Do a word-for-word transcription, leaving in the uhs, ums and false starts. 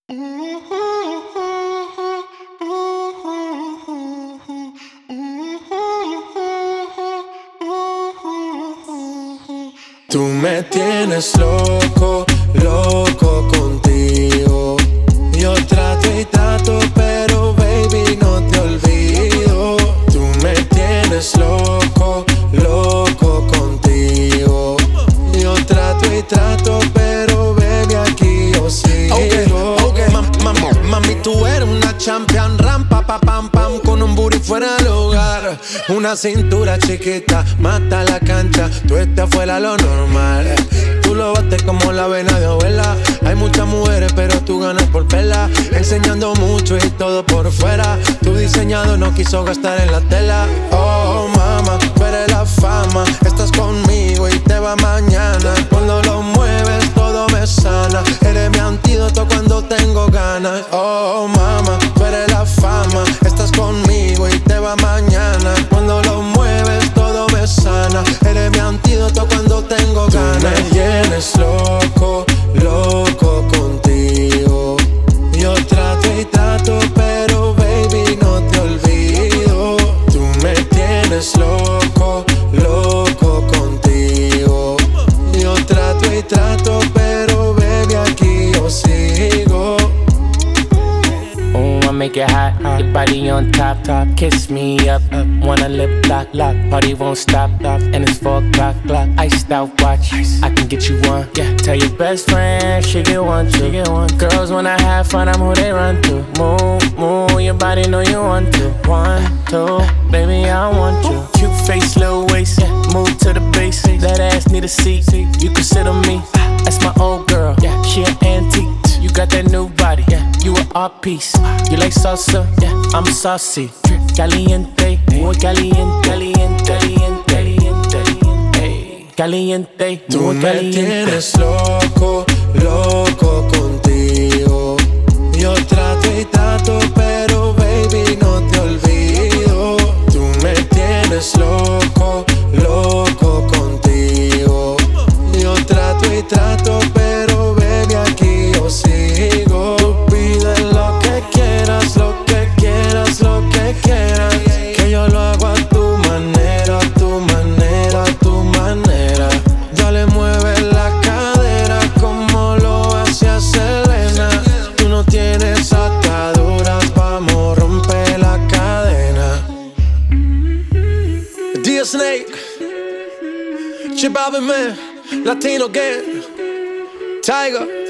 Tú me tienes loco, loco contigo. Yo trato y trato, pero baby no te olvido. Tú me tienes loco, loco contigo. Yo trato y trato, pero baby aquí yo sigo. Okay, okay. Mam, mam, mami, tú eres una champion, rampa, pa, pam, pam, con un booty fuera del hogar. Una cintura chiquita, mata la cancha, tú estás fuera lo normal. Tú lo bates como la vena de abuela. Hay muchas mujeres, pero tú ganas por pela. Enseñando mucho y todo por fuera. Tu diseñado no quiso gastar en la tela. Oh, mama, tú eres la fama. Estás conmigo y te va mañana. Cuando lo mueves, todo me sana. Eres mi antídoto cuando tengo ganas. Oh, mama, tú eres la fama. Estás conmigo y te va mañana. Cuando lo mueves, todo me sana. Eres mi antídoto cuando tengo ganas. Tú me tienes loco, loco contigo. Yo trato y trato, pero baby no te olvido. Tú me tienes loco, loco contigo. Yo trato y trato, pero baby aquí yo sigo. Oh, I make it hot, hot. Your body on top, top. Kiss me up, up. Wanna lip lock, lock. Party won't stop, stop. And it's four o'clock, clock. Iced out watch. Ice. I can get you one. Yeah. Tell your best friend she get one, she get one. Girls wanna have fun, I'm who they run to. Move, move. Your body know you want to. One, two, baby I want you. Cute face, little waist. Yeah. Move to the base. That ass need a seat. You can sit on me. That's my old girl. Yeah. She an antique. You got that new body, yeah. You an art piece. You like salsa, yeah. I'm saucy. Caliente, muy caliente, caliente, caliente, caliente, caliente. Tú Muy me caliente. tienes loco, loco contigo. Yo trato y trato, pero baby no te olvido. Tú me tienes loco, loco contigo. Yo trato y trato, pero baby aquí yo sigo. Tú pides lo que quieras, lo que quieras, lo que quieras. Que yo lo hago a tu manera, a tu manera, a tu manera. Ya le mueves la cadera como lo hacía Selena. Tú no tienes ataduras, vamos, rompe la cadena. D Snake, Chip Man, Latino Gang, Tiger.